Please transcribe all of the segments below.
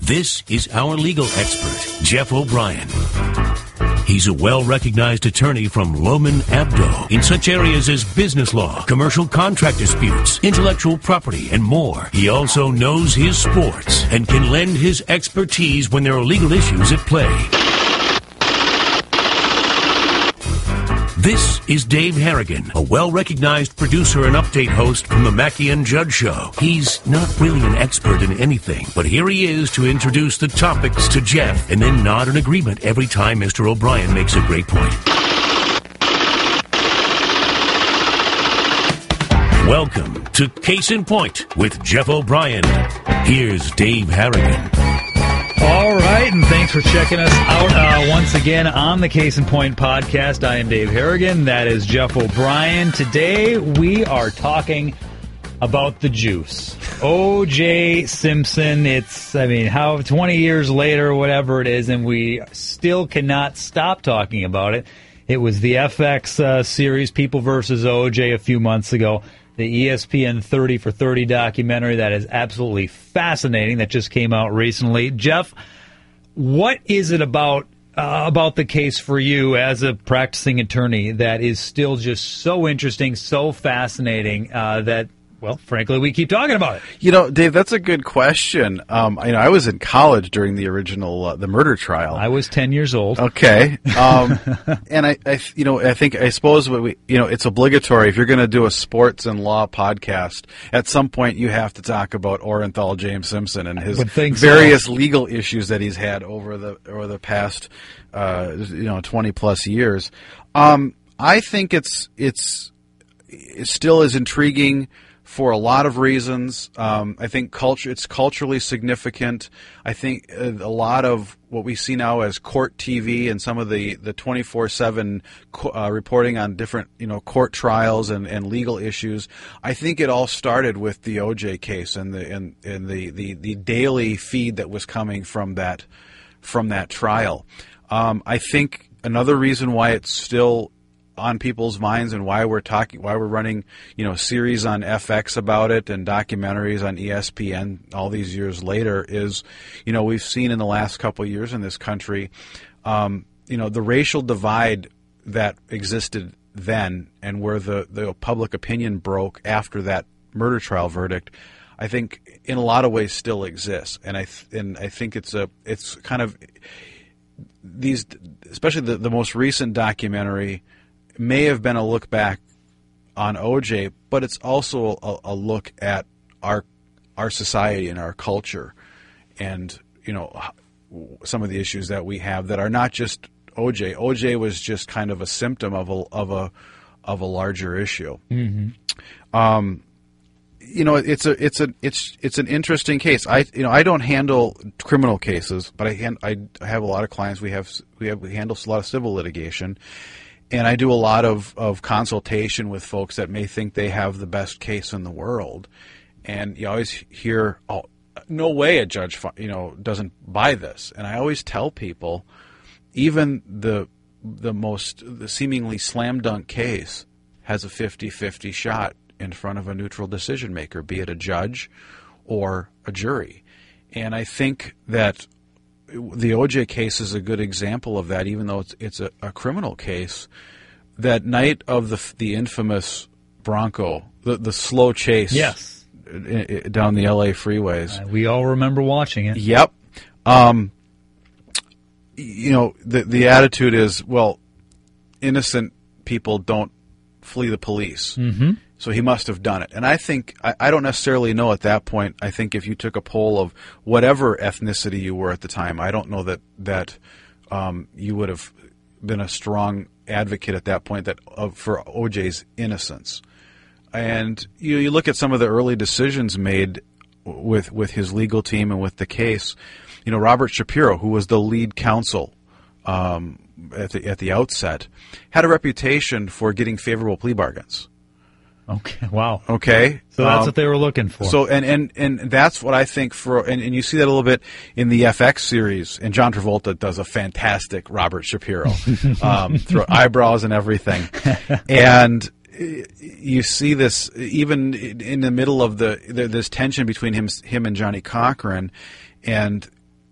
This is our legal expert, Jeff O'Brien. He's a well-recognized attorney from Lohman Abdo in such areas as business law, commercial contract disputes, intellectual property, and more. He also knows his sports and can lend his expertise when there are legal issues at play. This is Dave Harrigan, a well-recognized producer and update host from the Mackey and Judd Show. He's not really an expert in anything, but here he is to introduce the topics to Jeff and then nod in agreement every time Mr. O'Brien makes a great point. Welcome to Case in Point with Jeff O'Brien. Here's Dave Harrigan. All right, and thanks for checking us out once again on the Case in Point podcast. I am Dave Harrigan. That is Jeff O'Brien. Today we are talking about the juice. O.J. Simpson. It's, 20 years later, whatever it is, and we still cannot stop talking about it. It was the FX series, People vs. O.J. a few months ago. The ESPN 30 for 30 documentary that is absolutely fascinating that just came out recently. Jeff, what is it about the case for you as a practicing attorney that is still just so interesting, so fascinating that, well, frankly, we keep talking about it? You know, Dave, that's a good question. I was in college during the original the murder trial. I was 10 years old. Okay, and I suppose it's obligatory if you're going to do a sports and law podcast. At some point, you have to talk about Orenthal James Simpson and his various legal issues that he's had over the past 20 plus years. I think it still is intriguing for a lot of reasons. I think it's culturally significant. I think a lot of what we see now as court TV and some of the 24/7 reporting on different court trials and legal issues. I think it all started with the O.J. case and the daily feed that was coming from that trial. I think another reason why it's still on people's minds and why we're running, series on FX about it and documentaries on ESPN all these years later is, we've seen in the last couple of years in this country, the racial divide that existed then and where the public opinion broke after that murder trial verdict, I think in a lot of ways still exists. And I think it's kind of these, especially the most recent documentary, may have been a look back on O.J., but it's also a look at our society and our culture, and some of the issues that we have that are not just O.J. O.J. was just kind of a symptom of a larger issue. Mm-hmm. It's an interesting case. I don't handle criminal cases, but I have a lot of clients. We handle a lot of civil litigation. And I do a lot of consultation with folks that may think they have the best case in the world. And you always hear, oh, no way a judge doesn't buy this. And I always tell people, even the seemingly slam dunk case has a 50-50 shot in front of a neutral decision maker, be it a judge or a jury. And I think that the O.J. case is a good example of that, even though it's a criminal case. That night of the infamous Bronco, the slow chase, yes, down the L.A. freeways. We all remember watching it. Yep. The attitude is, well, innocent people don't flee the police. Mm-hmm. So he must have done it. And I think, I don't necessarily know at that point. I think if you took a poll of whatever ethnicity you were at the time, I don't know that you would have been a strong advocate at that point for O.J.'s innocence. And you look at some of the early decisions made with his legal team and with the case. Robert Shapiro, who was the lead counsel at the outset, had a reputation for getting favorable plea bargains. Okay. Wow. Okay. So that's what they were looking for. So and that's what I think and you see that a little bit in the FX series. And John Travolta does a fantastic Robert Shapiro, through eyebrows and everything. And you see this even in the middle of this tension between him and Johnny Cochran, and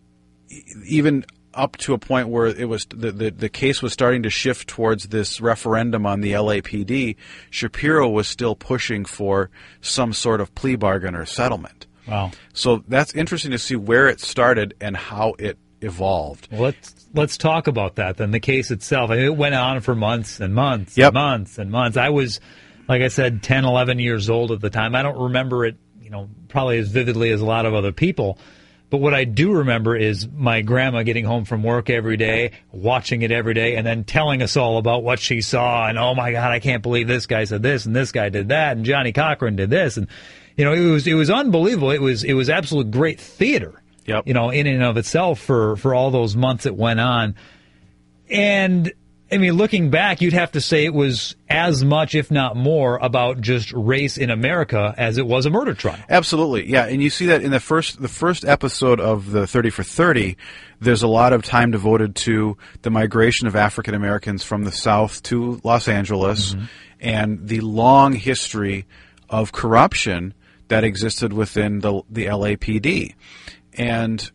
even up to a point where it was the case was starting to shift towards this referendum on the LAPD, Shapiro was still pushing for some sort of plea bargain or settlement. Wow. So that's interesting to see where it started and how it evolved. Well, let's talk about that then. The case itself, I mean, it went on for months and months Yep. and months and months. I was, like I said, 10, 11 years old at the time. I don't remember it, probably as vividly as a lot of other people. But what I do remember is my grandma getting home from work every day, watching it every day, and then telling us all about what she saw. And, oh, my God, I can't believe this guy said this, and this guy did that, and Johnny Cochran did this. And, it was unbelievable. It was absolute great theater, Yep. in and of itself for all those months it went on. And, I mean, looking back, you'd have to say it was as much, if not more, about just race in America as it was a murder trial. Absolutely, yeah. And you see that in the first episode of the 30 for 30, there's a lot of time devoted to the migration of African Americans from the South to Los Angeles and the long history of corruption that existed within the LAPD. And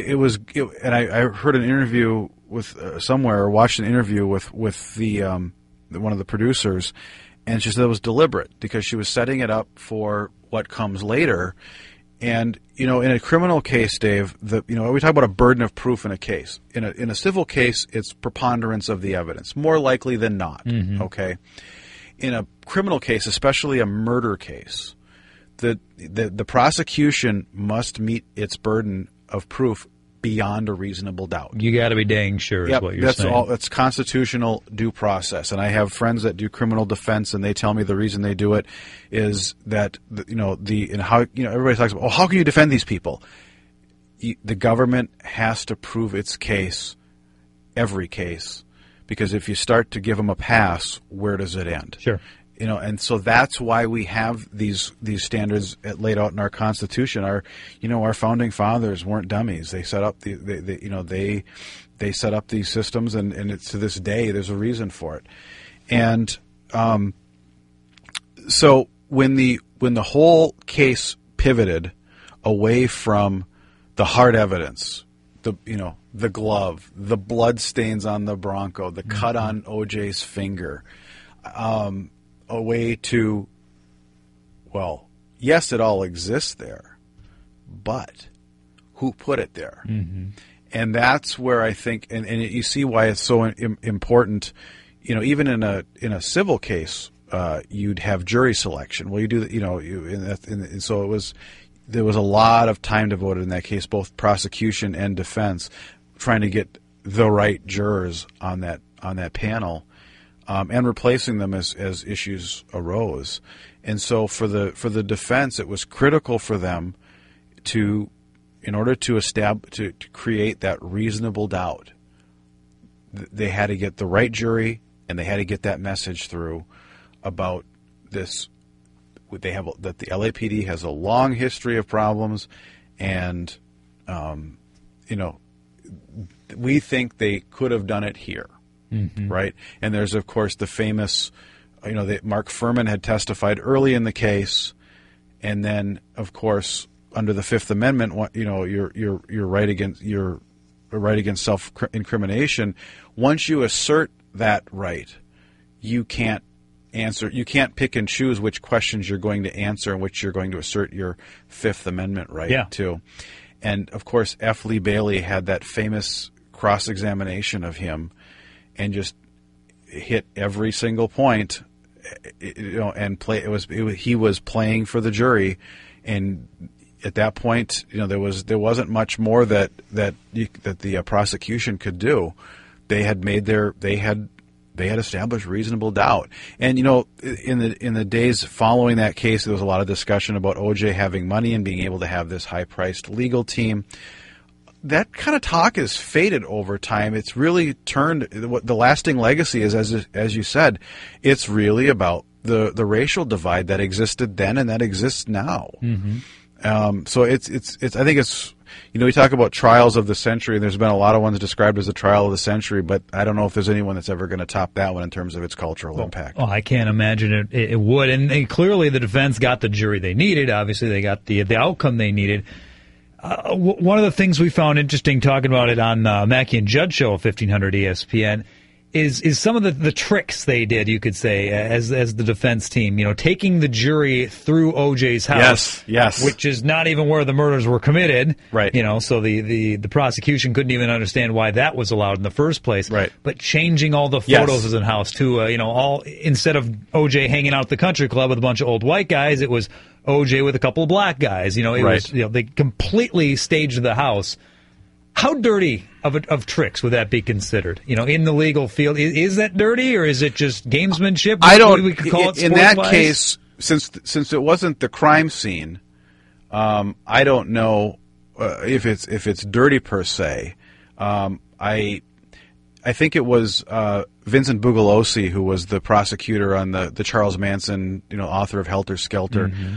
I heard an interview with somewhere, or watched an interview with the one of the producers, and she said it was deliberate because she was setting it up for what comes later. And in a criminal case, Dave, we talk about a burden of proof in a case. In a civil case, it's preponderance of the evidence, more likely than not. Okay, in a criminal case, especially a murder case, the prosecution must meet its burden of proof beyond a reasonable doubt. You got to be dang sure is what you're saying. That's constitutional due process. And I have friends that do criminal defense, and they tell me the reason they do it is that everybody talks about, how can you defend these people? The government has to prove its case, every case, because if you start to give them a pass, where does it end? Sure. And so that's why we have these standards laid out in our Constitution. Our founding fathers weren't dummies. They set up they set up these systems, and it's, to this day, there's a reason for it. And so when the whole case pivoted away from the hard evidence, the glove, the blood stains on the Bronco, the cut on OJ's finger, away to, well, yes, it all exists there, but who put it there? And that's where I think, and you see why it's so important. Even in a civil case, you'd have jury selection. Well, you do, so there was a lot of time devoted in that case, both prosecution and defense, trying to get the right jurors on that panel. And replacing them as issues arose. And so for the defense, it was critical for them in order to create that reasonable doubt, they had to get the right jury, and they had to get that message through about this. That the LAPD has a long history of problems, and we think they could have done it here. Right, and there's of course the famous, that Mark Furman had testified early in the case, and then of course under the Fifth Amendment, you're right against self-incrimination. Once you assert that right, you can't pick and choose which questions you're going to answer and which you're going to assert your Fifth Amendment right to. And of course, F. Lee Bailey had that famous cross-examination of him, and just hit every single point, and play. He was playing for the jury, and at that point, there wasn't much more that the prosecution could do. They had established reasonable doubt, and in the days following that case, there was a lot of discussion about OJ having money and being able to have this high-priced legal team. That kind of talk has faded over time. It's really turned, what the lasting legacy is, as you said, it's really about the racial divide that existed then and that exists now. So it's I think it's, we talk about trials of the century, and there's been a lot of ones described as a trial of the century, but I don't know if there's anyone that's ever going to top that one in terms of its cultural impact. Well, I can't imagine it would. And clearly the defense got the jury they needed. Obviously they got the outcome they needed. One of the things we found interesting talking about it on Mackey and Judd show, 1500 ESPN, is some of the tricks they did, you could say, as the defense team. Taking the jury through O.J.'s house, yes, which is not even where the murders were committed. Right. So the prosecution couldn't even understand why that was allowed in the first place. Right. But changing all the photos of the house to all, instead of O.J. hanging out at the country club with a bunch of old white guys, it was O.J. with a couple of black guys. It was they completely staged the house. How dirty of tricks would that be considered? In the legal field, is that dirty, or is it just gamesmanship? I don't. We could call it in that case, since it wasn't the crime scene, I don't know if it's dirty per se. I think it was Vincent Bugliosi who was the prosecutor on the Charles Manson, author of Helter Skelter. Mm-hmm.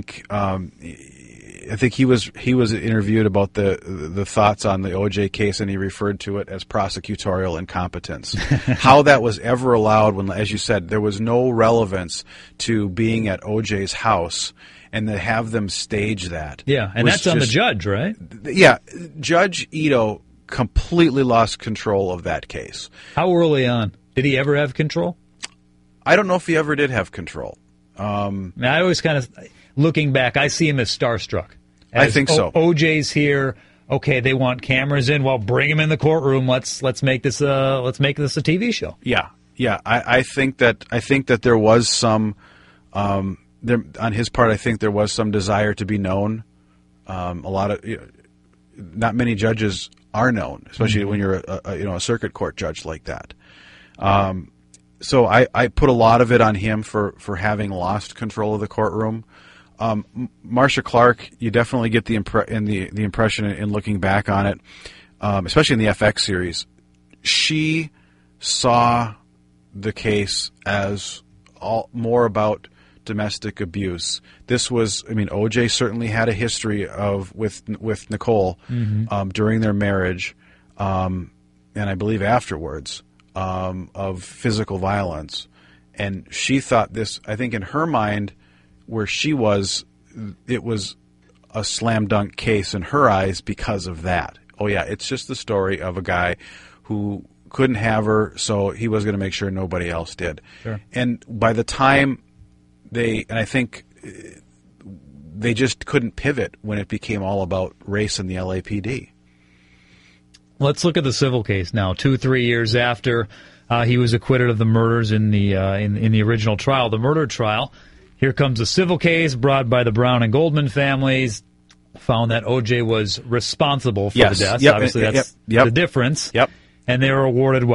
I think he was interviewed about the thoughts on the O.J. case, and he referred to it as prosecutorial incompetence. How that was ever allowed when, as you said, there was no relevance to being at O.J.'s house, and to have them stage that. Yeah, and that's on the judge, right? Yeah, Judge Ito completely lost control of that case. How early on? Did he ever have control? I don't know if he ever did have control. I always kind of, looking back, I see him as starstruck. I think so. OJ's here. Okay, they want cameras in. Well, bring him in the courtroom. Let's make this a TV show. Yeah. I think that there was some on his part. I think there was some desire to be known. Not many judges are known, especially when you're a circuit court judge like that. So I put a lot of it on him for having lost control of the courtroom. Marcia Clark, you definitely get the impression in looking back on it, especially in the FX series. She saw the case as more about domestic abuse. This was, O.J. certainly had a history with Nicole during their marriage, and I believe afterwards, of physical violence. And she thought this, I think in her mind, where she was, it was a slam dunk case in her eyes because of that. Oh yeah, it's just the story of a guy who couldn't have her, so he was going to make sure nobody else did. Sure. And by the time I think they just couldn't pivot when it became all about race in the LAPD. Let's look at the civil case now. 2-3 years after he was acquitted of the murders in the original trial, the murder trial. Here comes a civil case brought by the Brown and Goldman families. Found that O.J. was responsible for the deaths. Yep. Obviously, that's the difference. Yep. And they were awarded,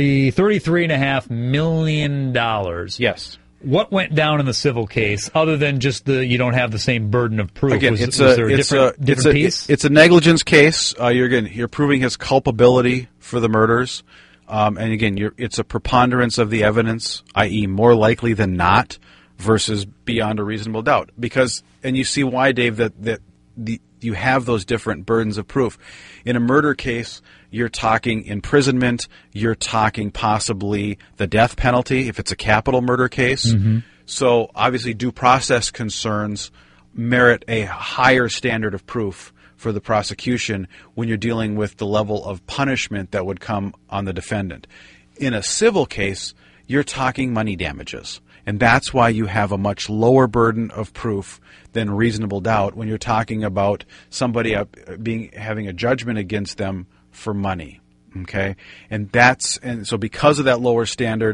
$33.5 million. Yes. What went down in the civil case, other than just you don't have the same burden of proof? Again, was there a different piece? It's a negligence case. You're proving his culpability for the murders. And again, it's a preponderance of the evidence, i.e. more likely than not, versus beyond a reasonable doubt. And you see why, Dave, you have those different burdens of proof. In a murder case, you're talking imprisonment, you're talking possibly the death penalty if it's a capital murder case. Mm-hmm. So obviously due process concerns merit a higher standard of proof for the prosecution when you're dealing with the level of punishment that would come on the defendant. In a civil case, you're talking money damages. And that's why you have a much lower burden of proof than reasonable doubt when you're talking about somebody having a judgment against them for money. Okay? And so because of that lower standard,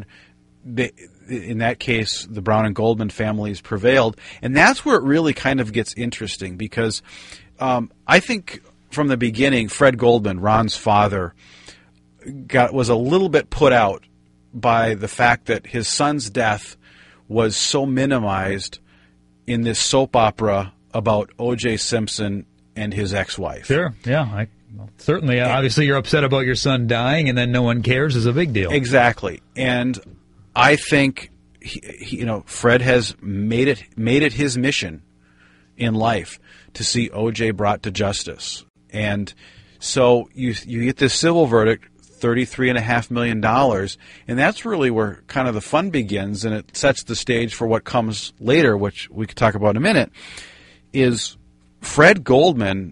in that case, the Brown and Goldman families prevailed. And that's where it really kind of gets interesting because I think from the beginning, Fred Goldman, Ron's father, was a little bit put out by the fact that his son's death was so minimized in this soap opera about O.J. Simpson and his ex-wife. Sure, yeah. Certainly, obviously you're upset about your son dying and then no one cares is a big deal. Exactly. And I think Fred has made it his mission in life to see O.J. brought to justice. And so you get this civil verdict, $33.5 million, and that's really where kind of the fun begins, and it sets the stage for what comes later, which we could talk about in a minute, is Fred Goldman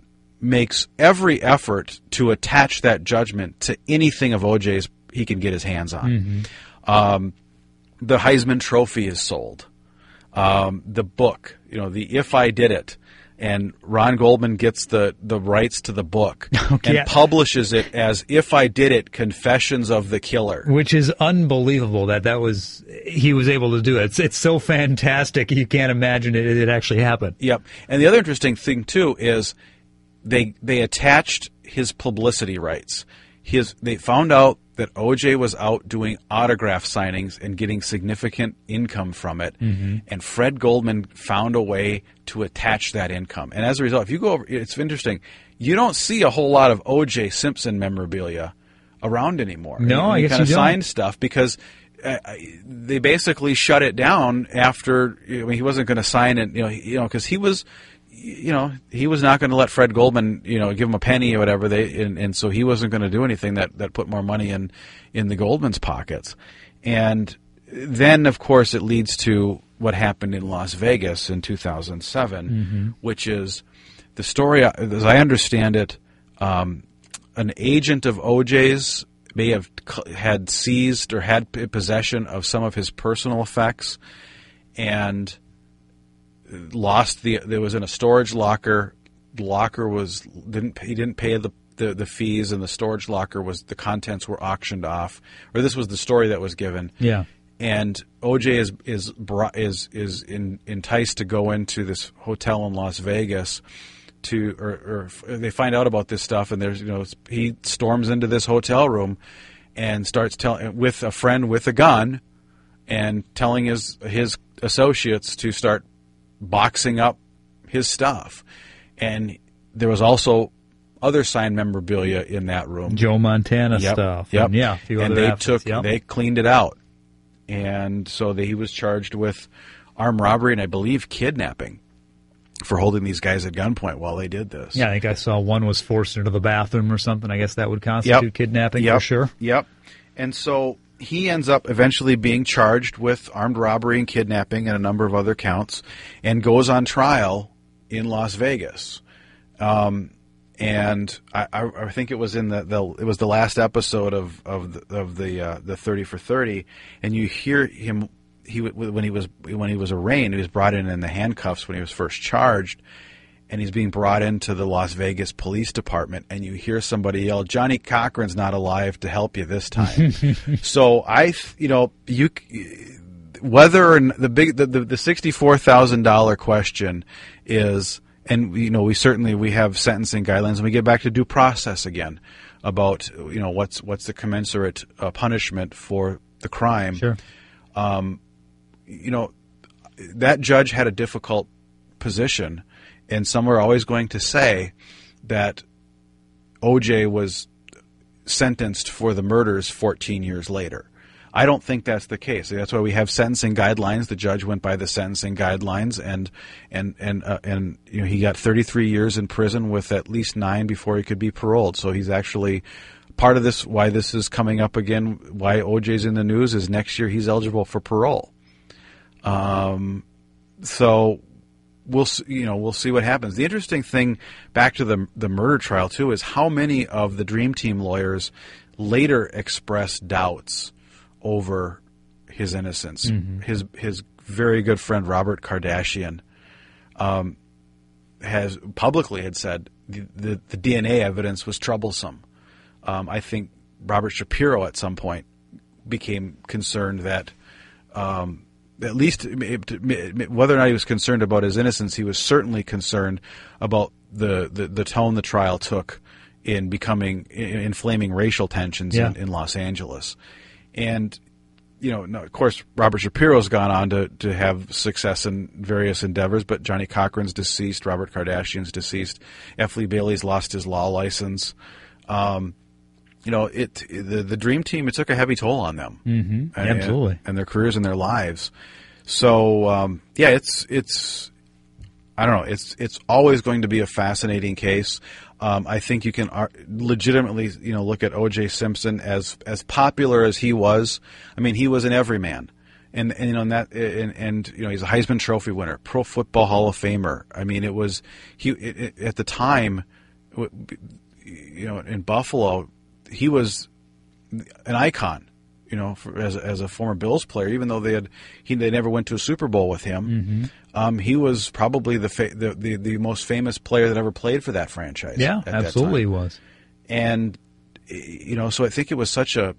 makes every effort to attach that judgment to anything of OJ's he can get his hands on. The Heisman Trophy is sold. The book, the If I Did It, and Ron Goldman gets the rights to the book and publishes it as If I Did It, Confessions of the Killer. Which is unbelievable he was able to do it. It's so fantastic you can't imagine it actually happened. Yep. And the other interesting thing, too, is they attached his publicity rights. They found out that OJ was out doing autograph signings and getting significant income from it, and Fred Goldman found a way to attach that income. And as a result, if you go over, it's interesting, you don't see a whole lot of OJ Simpson memorabilia around anymore. No, I guess kind of you don't. signed stuff because they basically shut it down after he wasn't going to sign it, because he was. He was not going to let Fred Goldman, give him a penny or whatever. And so he wasn't going to do anything that put more money in the Goldman's pockets. And then, of course, it leads to what happened in Las Vegas in 2007, which is the story, as I understand it, an agent of OJ's may have had seized or had possession of some of his personal effects and there was in a storage locker. The locker he didn't pay the fees, and the storage locker the contents were auctioned off, or this was the story that was given. Yeah. And OJ is enticed to go into this hotel in Las Vegas or they find out about this stuff, and he storms into this hotel room and starts telling with a friend with a gun and telling his associates to start boxing up his stuff. And there was also other signed memorabilia in that room. Joe Montana stuff. Yep. And, a few other they cleaned it out. And so he was charged with armed robbery and I believe kidnapping for holding these guys at gunpoint while they did this. Yeah, I think I saw one was forced into the bathroom or something. I guess that would constitute kidnapping for sure. Yep. And so he ends up eventually being charged with armed robbery and kidnapping and a number of other counts, and goes on trial in Las Vegas. And I think it was in it was the last episode of the 30 for 30, and you hear him when he was arraigned, he was brought in the handcuffs when he was first charged. And he's being brought into the Las Vegas Police Department, and you hear somebody yell, "Johnny Cochran's not alive to help you this time." So whether or not the $64,000 question is, and we have sentencing guidelines, and we get back to due process again about what's the commensurate punishment for the crime. Sure. That judge had a difficult position. And some are always going to say that OJ was sentenced for the murders 14 years later. I don't think that's the case. That's why we have sentencing guidelines. The judge went by the sentencing guidelines, and he got 33 years in prison with at least 9 before he could be paroled. So he's actually part of this. Why this is coming up again? Why OJ's in the news is next year he's eligible for parole. So. We'll see what happens. The interesting thing, back to the murder trial too, is how many of the Dream Team lawyers later expressed doubts over his innocence. His very good friend Robert Kardashian has publicly said the DNA evidence was troublesome. I think Robert Shapiro at some point became concerned that. At least, whether or not he was concerned about his innocence, he was certainly concerned about the tone the trial took in inflaming racial tensions in Los Angeles. And, of course, Robert Shapiro's gone on to have success in various endeavors, but Johnny Cochran's deceased, Robert Kardashian's deceased, F. Lee Bailey's lost his law license. The Dream Team, it took a heavy toll on them. Absolutely. And their careers and their lives. So, it's I don't know. It's always going to be a fascinating case. I think you can legitimately, look at O.J. Simpson as popular as he was. I mean, he was an everyman. And he's a Heisman Trophy winner, Pro Football Hall of Famer. I mean, at the time, in Buffalo, he was an icon. As a former Bills player, even though they never went to a Super Bowl with him, he was probably the most famous player that ever played for that franchise. Yeah, absolutely he was. And so I think it was such a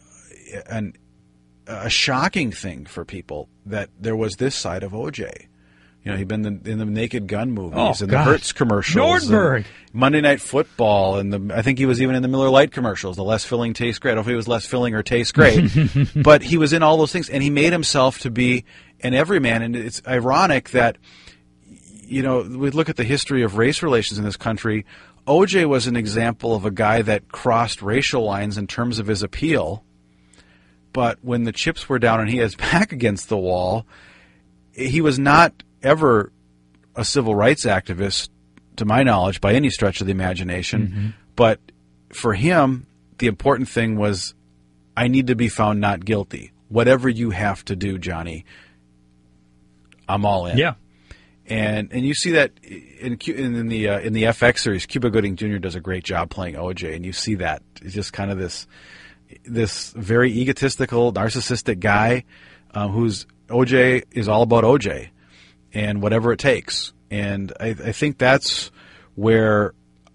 shocking thing for people that there was this side of O.J. He'd been in the Naked Gun movies and the Hertz commercials, Nordberg, Monday Night Football, and I think he was even in the Miller Lite commercials. The less filling tastes great. I don't know if he was less filling or tastes great, but he was in all those things, and he made himself to be an everyman. And it's ironic that we look at the history of race relations in this country. O.J. was an example of a guy that crossed racial lines in terms of his appeal, but when the chips were down and he had his back against the wall, he was not ever a civil rights activist, to my knowledge, by any stretch of the imagination. But for him, the important thing was, I need to be found not guilty. Whatever you have to do, Johnny, I'm all in. Yeah. And you see that in the FX series. Cuba Gooding Jr. does a great job playing O.J., and you see that it's just kind of this very egotistical, narcissistic guy who's O.J. is all about O.J. and whatever it takes. And I think that's where,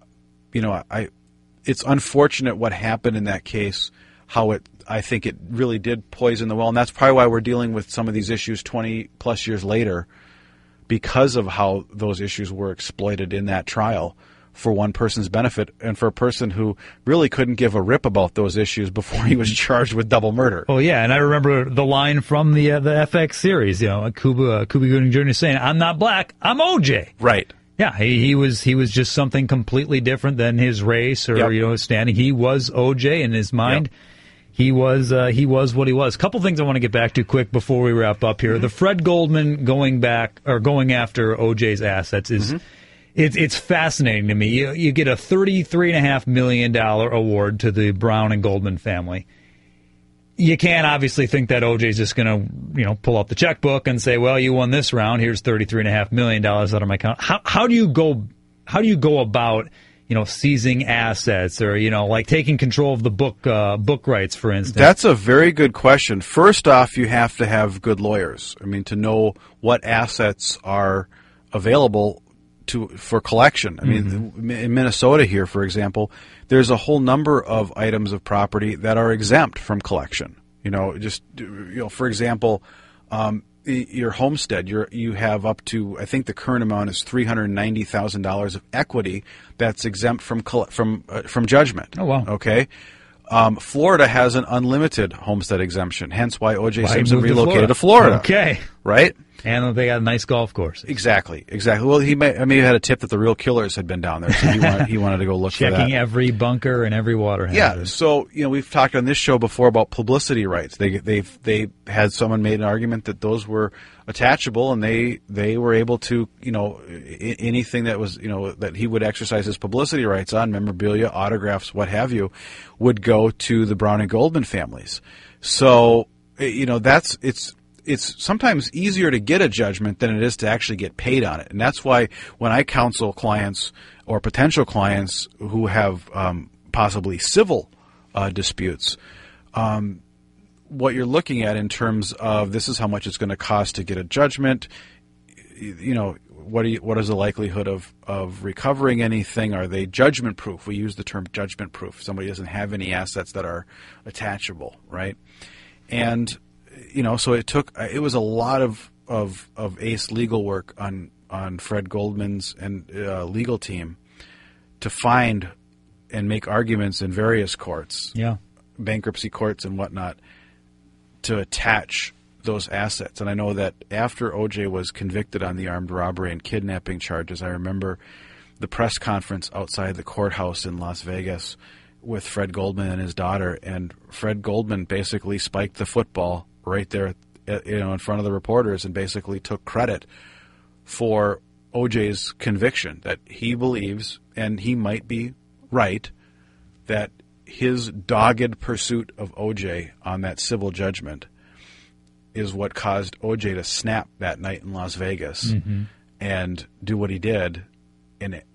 it's unfortunate what happened in that case, I think it really did poison the well. And that's probably why we're dealing with some of these issues 20 plus years later, because of how those issues were exploited in that trial for one person's benefit and for a person who really couldn't give a rip about those issues before he was charged with double murder. Oh, yeah, and I remember the line from the FX series, Cuba Gooding Jr. saying, "I'm not black, I'm O.J." Right. Yeah, he was just something completely different than his race or his standing. He was O.J. in his mind. Yep. He was what he was. A couple things I want to get back to quick before we wrap up here. The Fred Goldman going after O.J.'s assets is it's fascinating to me. You get a $33.5 million award to the Brown and Goldman family. You can't obviously think that O.J.'s just going to pull out the checkbook and say, well, you won this round. Here's $33.5 million out of my account. How do you go about seizing assets or, like taking control of the book rights, for instance? That's a very good question. First off, you have to have good lawyers. To know what assets are available for collection. In Minnesota here, for example, there's a whole number of items of property that are exempt from collection. For example, your homestead, you have up to, I think the current amount is $390,000 of equity that's exempt from judgment. Oh, wow. Okay. Florida has an unlimited homestead exemption, hence why O.J. Simpson relocated to Florida. Okay. Right? And they got a nice golf course. Exactly. Well, he may have had a tip that the real killers had been down there, so he wanted to go look for that. Checking every bunker and every water hazard. Yeah. So we've talked on this show before about publicity rights. They had someone made an argument that those were attachable, and they were able to anything that was that he would exercise his publicity rights on, memorabilia, autographs, what have you, would go to the Brown and Goldman families. So it's sometimes easier to get a judgment than it is to actually get paid on it. And that's why when I counsel clients or potential clients who have possibly civil disputes, what you're looking at in terms of this is how much it's going to cost to get a judgment, what is the likelihood of recovering anything? Are they judgment proof? We use the term judgment proof. Somebody doesn't have any assets that are attachable, right? And so it was a lot of Ace legal work on Fred Goldman's and legal team to find and make arguments in various courts, bankruptcy courts and whatnot, to attach those assets. And I know that after O.J. was convicted on the armed robbery and kidnapping charges, I remember the press conference outside the courthouse in Las Vegas with Fred Goldman and his daughter, and Fred Goldman basically spiked the football right there, in front of the reporters, and basically took credit for O.J.'s conviction, that he believes, and he might be right, that his dogged pursuit of O.J. on that civil judgment is what caused O.J. to snap that night in Las Vegas and do what he did, and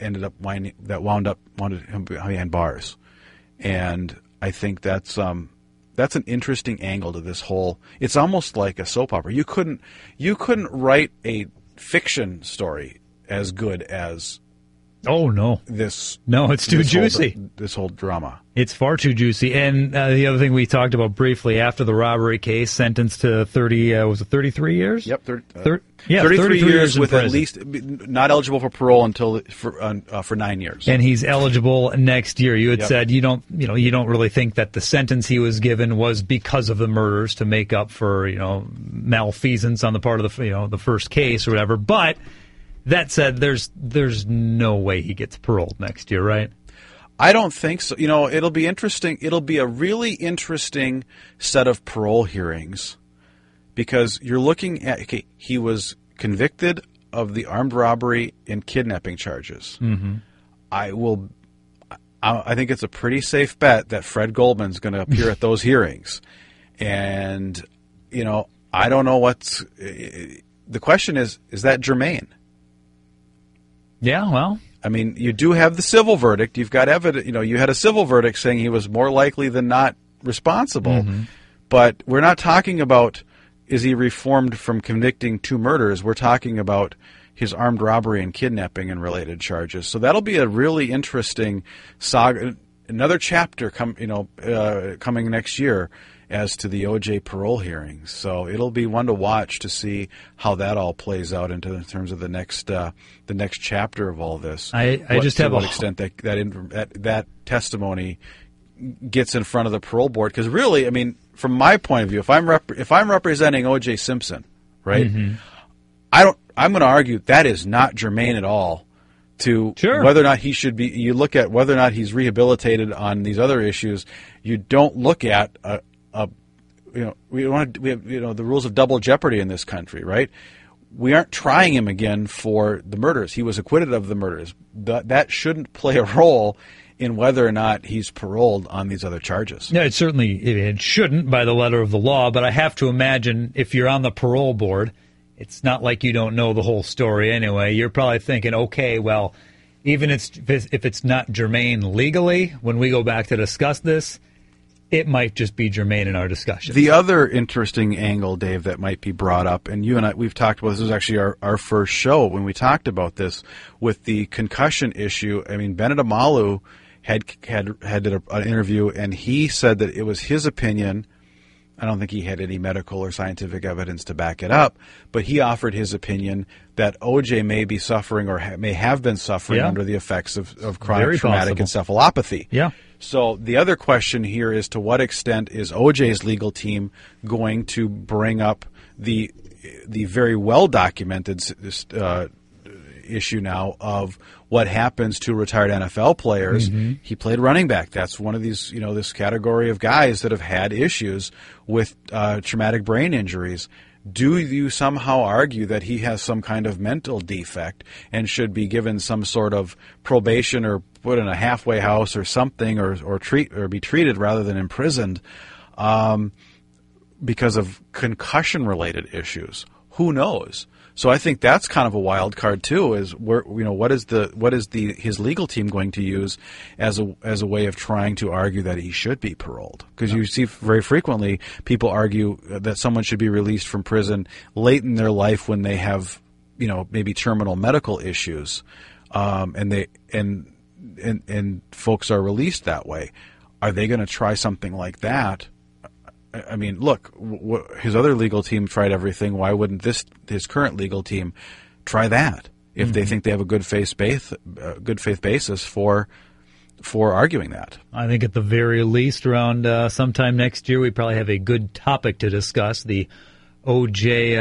wound up him behind bars. And I think that's an interesting angle to this whole. It's almost like a soap opera. You couldn't write a fiction story as good as. Oh no! It's too juicy. This whole drama. It's far too juicy. And the other thing we talked about briefly after the robbery case, sentenced to 33 years? Yep, 33 years with prison. At least not eligible for parole until for 9 years. And he's eligible next year. You had said you don't really think that the sentence he was given was because of the murders to make up for malfeasance on the part of the first case or whatever. But that said, there's no way he gets paroled next year, right? I don't think so. It'll be interesting. It'll be a really interesting set of parole hearings because you're looking at, he was convicted of the armed robbery and kidnapping charges. Mm-hmm. I think it's a pretty safe bet that Fred Goldman's going to appear at those hearings. And, I don't know the question is that germane? Yeah, well, I mean, you do have the civil verdict. You've got evidence. You had a civil verdict saying he was more likely than not responsible. Mm-hmm. But we're not talking about is he reformed from convicting 2 murders. We're talking about his armed robbery and kidnapping and related charges. So that'll be a really interesting saga. Another chapter coming next year as to the O.J. parole hearings. So it'll be one to watch to see how that all plays out in terms of the next chapter of all this. I just have to what extent that testimony gets in front of the parole board, because really, I mean, from my point of view, if I'm representing O.J. Simpson, right, mm-hmm. I'm going to argue that is not germane at all to whether or not he should be. You look at whether or not he's rehabilitated on these other issues. You don't look at we have the rules of double jeopardy in this country, right? We aren't trying him again for the murders. He was acquitted of the murders. That shouldn't play a role in whether or not he's paroled on these other charges. No, it shouldn't by the letter of the law, but I have to imagine if you're on the parole board, it's not like you don't know the whole story anyway. You're probably thinking, okay, well, even if it's not germane legally, when we go back to discuss this, it might just be germane in our discussion. The other interesting angle, Dave, that might be brought up, and you and I, we've talked about this, was actually our first show when we talked about this, with the concussion issue. I mean, Bennet Omalu had did an interview, and he said that it was his opinion. I don't think he had any medical or scientific evidence to back it up, but he offered his opinion that O.J. may be suffering or may have been suffering under the effects of chronic traumatic encephalopathy. Yeah. So the other question here is, to what extent is O.J.'s legal team going to bring up the very well documented issue now of what happens to retired NFL players? Mm-hmm. He played running back. That's one of these, this category of guys that have had issues with traumatic brain injuries. Do you somehow argue that he has some kind of mental defect and should be given some sort of probation or put in a halfway house or something, or be treated rather than imprisoned because of concussion-related issues? Who knows? So I think that's kind of a wild card too. Is what is his legal team going to use as a way of trying to argue that he should be paroled? Because you see very frequently people argue that someone should be released from prison late in their life when they have maybe terminal medical issues, and folks are released that way. Are they going to try something like that? I mean, look, his other legal team tried everything. Why wouldn't his current legal team try that if they think they have a good faith basis for arguing that? I think at the very least, around sometime next year, we probably have a good topic to discuss: the O.J.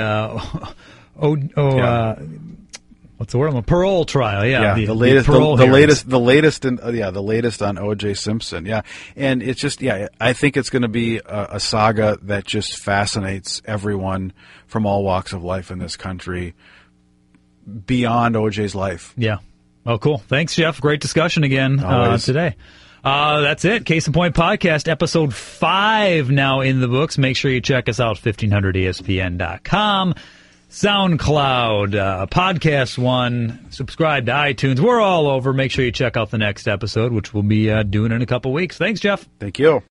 What's the word? A parole trial. Yeah, the latest on O.J. Simpson. Yeah, and it's just I think it's going to be a saga that just fascinates everyone from all walks of life in this country beyond O.J.'s life. Yeah. Oh, cool. Thanks, Jeff. Great discussion again today. That's it. Case in Point Podcast, episode 5 now in the books. Make sure you check us out, 1500ESPN.com. SoundCloud, Podcast One, subscribe to iTunes. We're all over. Make sure you check out the next episode, which we'll be doing in a couple weeks. Thanks, Jeff. Thank you.